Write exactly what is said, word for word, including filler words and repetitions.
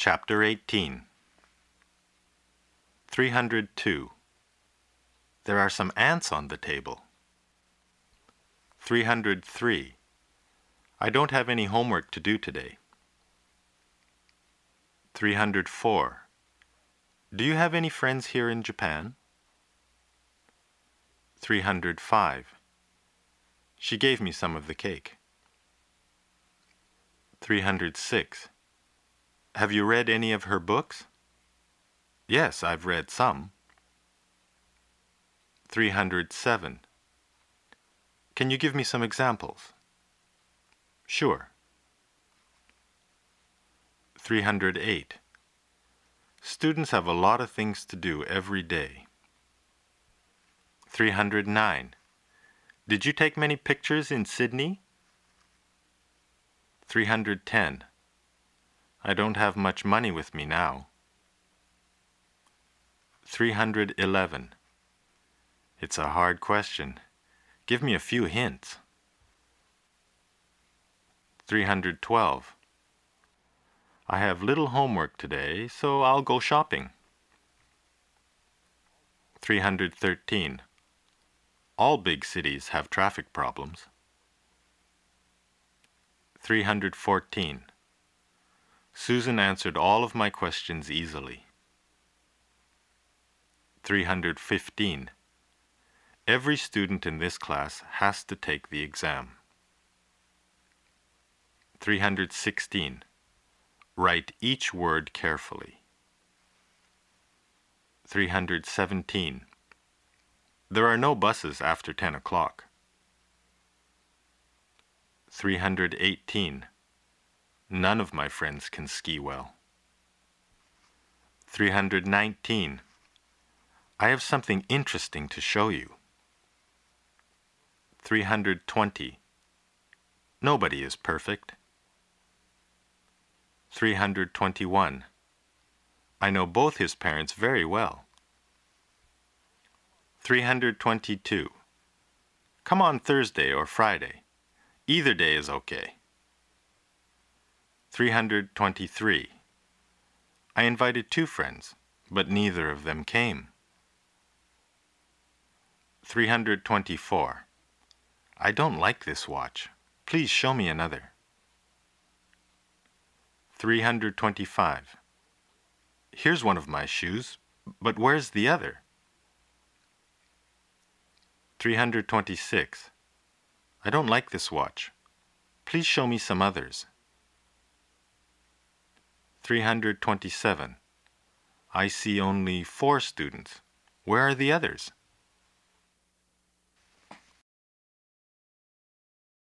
Chapter eighteen. three hundred two. There are some ants on the table. three hundred three. I don't have any homework to do today. three hundred four. Do you have any friends here in Japan? three hundred five. She gave me some of the cake. three hundred six. Have you read any of her books? Yes, I've read some. three hundred seven. Can you give me some examples? Sure. three hundred eight. Students have a lot of things to do every day. three hundred nine. Did you take many pictures in Sydney? three hundred ten. I don't have much money with me now. three hundred eleven. It's a hard question. Give me a few hints. three hundred twelve. I have little homework today, so I'll go shopping. three hundred thirteen. All big cities have traffic problems. three hundred fourteen. Susan answered all of my questions easily. three hundred fifteen. Every student in this class has to take the exam. three hundred sixteen. Write each word carefully. three hundred seventeen. There are no buses after ten o'clock. three hundred eighteen. None of my friends can ski well. three hundred nineteen. I have something interesting to show you. three hundred twenty. Nobody is perfect. three hundred twenty-one. I know both his parents very well. three hundred twenty-two. Come on Thursday or Friday. Either day is okay. three hundred twenty-three. I invited two friends, but neither of them came. three hundred twenty-four. I don't like this watch. Please show me another. three hundred twenty-five. Here's one of my shoes, but where's the other? three hundred twenty-six. I don't like this watch. Please show me some others. three hundred twenty-seven. I see only four students. Where are the others?